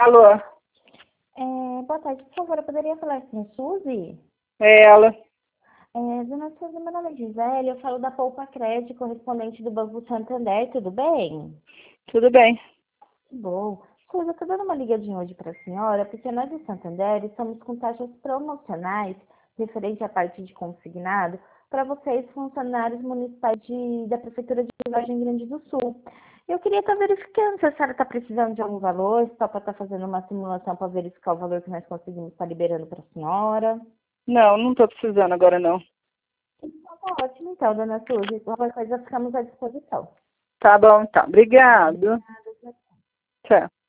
Alô? Boa tarde, por favor, eu poderia falar com a Suzy? É ela. Dona Suzy, meu nome é Gisele, eu falo da Poupa Crédito, correspondente do Banco Santander, tudo bem? Tudo bem. Que bom. Suzy, eu estou dando uma ligadinha hoje para a senhora, porque nós do Santander estamos com taxas promocionais referente à parte de consignado para vocês, funcionários municipais da Prefeitura de Vargem Grande do Sul. Eu queria estar verificando se a senhora está precisando de algum valor, se só para estar fazendo uma simulação para verificar o valor que nós conseguimos estar liberando para a senhora. Não tô precisando agora não. Então, tá ótimo, então, dona Suzy. Qualquer coisa, ficamos à disposição. Tá bom, então. Obrigado. Obrigada. Tchau.